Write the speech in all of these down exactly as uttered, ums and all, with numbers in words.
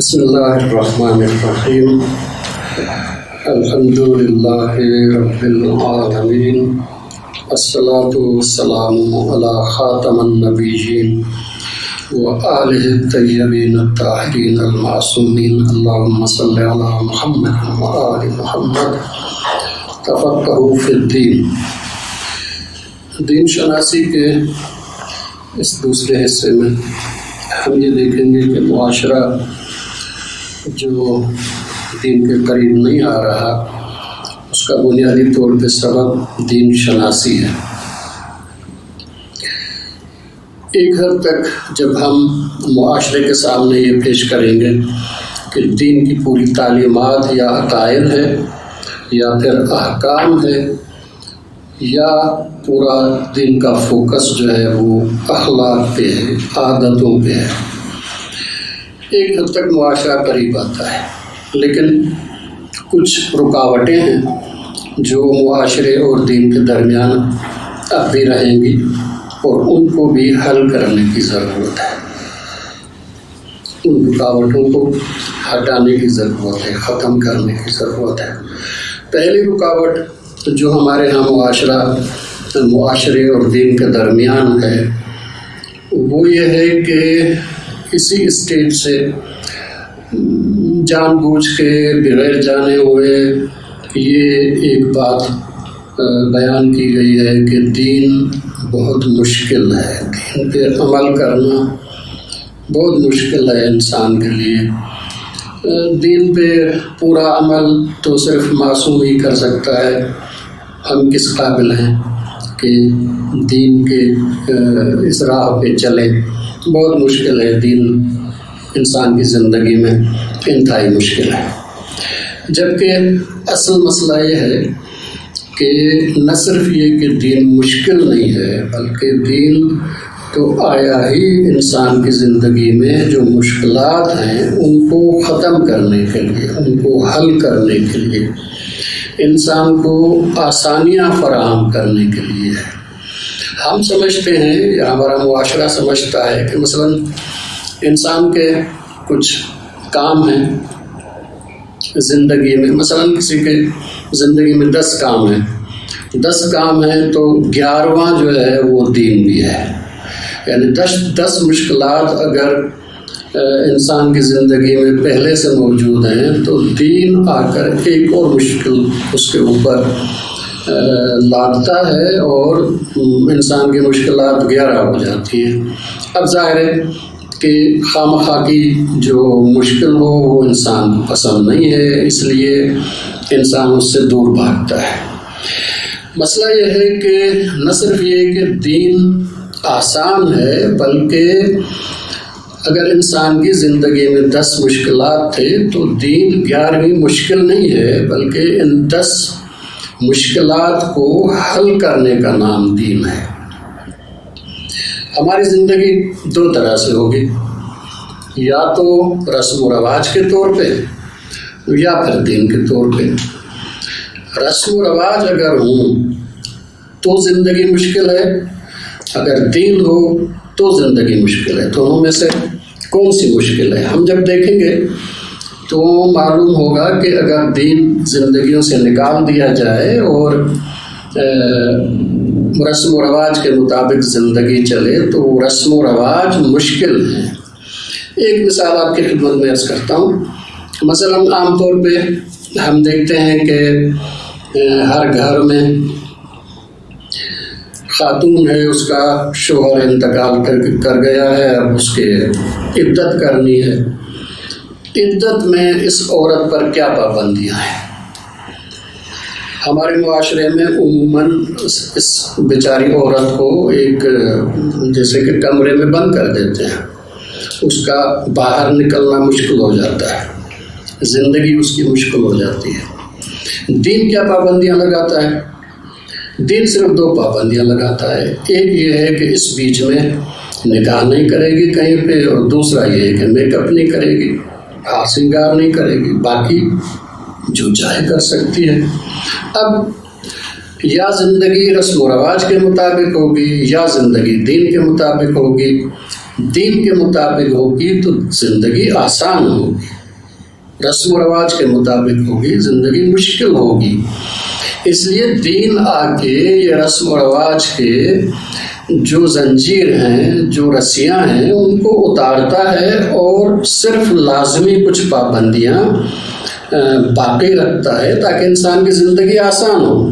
بسم اللہ الرحمن الرحیم الحمد للہ رب العالمین الصلاۃ والسلام علی خاتم النبیین وآلہ الطیبین الطاہرین المعصومین اللہم صلی علی محمد وآل محمد تفقہوا فی الدین۔ دین شناسی کے اس دوسرے حصے میں ہم یہ دیکھیں گے کہ معاشرہ جو دین کے قریب نہیں آ رہا اس کا بنیادی طور پہ سبب دین شناسی ہے۔ ایک حد تک جب ہم معاشرے کے سامنے یہ پیش کریں گے کہ دین کی پوری تعلیمات یا عقائد ہے یا پھر احکام ہے یا پورا دین کا فوکس جو ہے وہ اخلاق پہ ہے، عادتوں پہ ہے، ایک حد تک معاشرہ قریب آتا ہے، لیکن کچھ رکاوٹیں ہیں جو معاشرے اور دین کے درمیان اب بھی رہیں گی اور ان کو بھی حل کرنے کی ضرورت ہے۔ ان رکاوٹوں کو ہٹانے کی ضرورت ہے، ختم کرنے کی ضرورت ہے۔ پہلی رکاوٹ جو ہمارے ہاں معاشرہ معاشرے اور دین کے درمیان ہے وہ یہ ہے کہ کسی اسٹیج سے جان بوجھ کے بغیر جانے ہوئے یہ ایک بات بیان کی گئی ہے کہ دین بہت مشکل ہے، دین پہ عمل کرنا بہت مشکل ہے انسان کے لیے۔ دین پہ پورا عمل تو صرف معصوم ہی کر سکتا ہے، ہم کس قابل ہیں کہ دین کے اس راہ پہ چلیں؟ بہت مشکل ہے، دین انسان کی زندگی میں انتہائی مشکل ہے۔ جبکہ اصل مسئلہ یہ ہے کہ نہ صرف یہ کہ دین مشکل نہیں ہے بلکہ دین تو آیا ہی انسان کی زندگی میں جو مشکلات ہیں ان کو ختم کرنے کے لیے، ان کو حل کرنے کے لیے، انسان کو آسانیاں فراہم کرنے کے لیے ہے۔ ہم سمجھتے ہیں یا ہمارا معاشرہ سمجھتا ہے کہ مثلا انسان کے کچھ کام ہیں زندگی میں، مثلا کسی کے زندگی میں دس کام ہیں، دس کام ہیں تو گیارہواں جو ہے وہ دین بھی ہے، یعنی دس دس مشکلات اگر انسان کی زندگی میں پہلے سے موجود ہیں تو دین آ کر ایک اور مشکل اس کے اوپر لاتا ہے اور انسان کی مشکلات گیارہ ہو جاتی ہیں۔ اب ظاہر ہے کہ خواہ کی جو مشکل ہو وہ انسان کو پسند نہیں ہے، اس لیے انسان اس سے دور بھاگتا ہے۔ مسئلہ یہ ہے کہ نہ صرف یہ کہ دین آسان ہے بلکہ اگر انسان کی زندگی میں دس مشکلات تھے تو دین گیارہویں مشکل نہیں ہے بلکہ ان دس مشکلات کو حل کرنے کا نام دین ہے۔ ہماری زندگی دو طرح سے ہوگی، یا تو رسم و رواج کے طور پہ یا پھر دین کے طور پہ۔ رسم و رواج اگر ہوں تو زندگی مشکل ہے، اگر دین ہو تو زندگی مشکل ہے۔ دونوں میں سے کون سی مشکل ہے؟ ہم جب دیکھیں گے تو معلوم ہوگا کہ اگر دین زندگیوں سے نکال دیا جائے اور رسم و رواج کے مطابق زندگی چلے تو وہ رسم و رواج مشکل ہیں۔ ایک مثال آپ کی خدمت میں عرض کرتا ہوں۔ مثلا عام طور پہ ہم دیکھتے ہیں کہ ہر گھر میں خاتون ہے، اس کا شوہر انتقال کر کر گیا ہے، اب اس کے عدت کرنی ہے۔ عدت میں اس عورت پر کیا پابندیاں ہیں؟ ہمارے معاشرے میں عموماً اس بیچاری عورت کو ایک جیسے کہ کمرے میں بند کر دیتے ہیں، اس کا باہر نکلنا مشکل ہو جاتا ہے، زندگی اس کی مشکل ہو جاتی ہے۔ دین کیا پابندیاں لگاتا ہے؟ دین صرف دو پابندیاں لگاتا ہے۔ ایک یہ ہے کہ اس بیچ میں نکاح نہیں کرے گی کہیں پہ، اور دوسرا یہ ہے کہ میک اپ نہیں کرے گی، ہار سنگار نہیں کرے گی، باقی جو چاہے کر سکتی ہے۔ اب یا زندگی رسم و رواج کے مطابق ہوگی یا زندگی دین کے مطابق ہوگی۔ دین کے مطابق ہوگی تو زندگی آسان ہوگی، رسم و رواج کے مطابق ہوگی زندگی مشکل ہوگی۔ اس لیے دین آ کے یہ رسم و رواج کے جو زنجیر ہیں، جو رسیاں ہیں، ان کو اتارتا ہے اور صرف لازمی کچھ پابندیاں باقی رکھتا ہے تاکہ انسان کی زندگی آسان ہو۔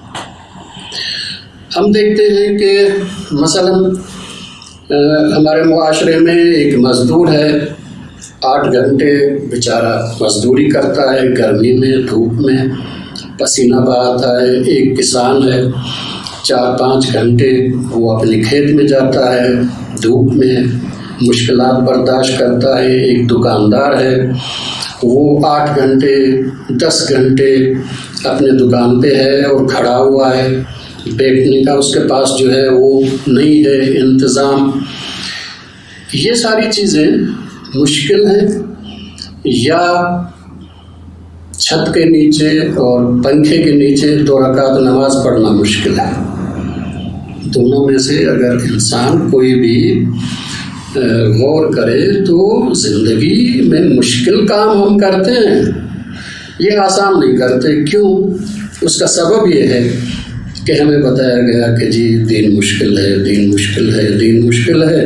ہم دیکھتے ہیں کہ مثلا ہمارے معاشرے میں ایک مزدور ہے، آٹھ گھنٹے بیچارہ مزدوری کرتا ہے، گرمی میں دھوپ میں پسینہ بہاتا ہے۔ ایک کسان ہے، چار پانچ گھنٹے وہ اپنے کھیت میں جاتا ہے، دھوپ میں مشکلات برداشت کرتا ہے۔ ایک دکاندار ہے، وہ آٹھ گھنٹے دس گھنٹے اپنے دکان پہ ہے اور کھڑا ہوا ہے، بیٹھنے کا اس کے پاس جو ہے وہ نہیں ہے انتظام۔ یہ ساری چیزیں مشکل ہیں، یا چھت کے نیچے اور پنکھے کے نیچے دو رکعت نماز پڑھنا مشکل ہے۔ دونوں میں سے اگر انسان کوئی بھی غور کرے تو زندگی میں مشکل کام ہم کرتے ہیں، یہ آسان نہیں کرتے۔ کیوں؟ اس کا سبب یہ ہے کہ ہمیں بتایا گیا کہ جی دین مشکل ہے، دین مشکل ہے، دین مشکل ہے۔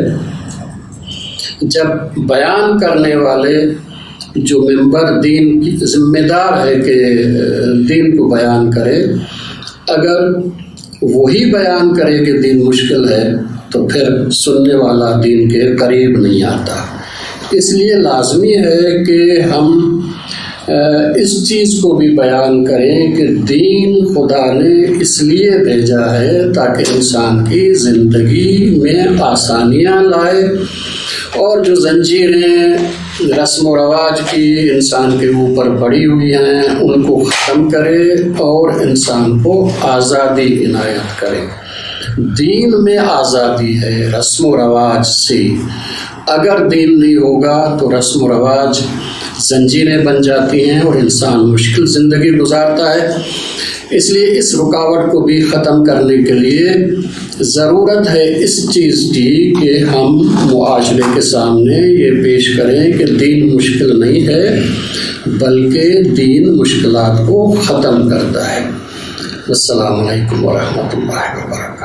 جب بیان کرنے والے جو ممبر دین کی ذمہ دار ہے کہ دین کو بیان کرے، اگر وہی بیان کرے کہ دین مشکل ہے تو پھر سننے والا دین کے قریب نہیں آتا۔ اس لیے لازمی ہے کہ ہم اس چیز کو بھی بیان کریں کہ دین خدا نے اس لیے بھیجا ہے تاکہ انسان کی زندگی میں آسانیاں لائے، اور جو زنجیریں رسم و رواج کی انسان کے اوپر پڑی ہوئی ہیں ان کو ختم کرے اور انسان کو آزادی عنایت کرے۔ دین میں آزادی ہے رسم و رواج سے۔ اگر دین نہیں ہوگا تو رسم و رواج زنجیریں بن جاتی ہیں اور انسان مشکل زندگی گزارتا ہے۔ اس لیے اس رکاوٹ کو بھی ختم کرنے کے لیے ضرورت ہے اس چیز کی کہ ہم معاشرے کے سامنے یہ پیش کریں کہ دین مشکل نہیں ہے بلکہ دین مشکلات کو ختم کرتا ہے۔ السلام علیکم ورحمۃ اللہ وبرکاتہ۔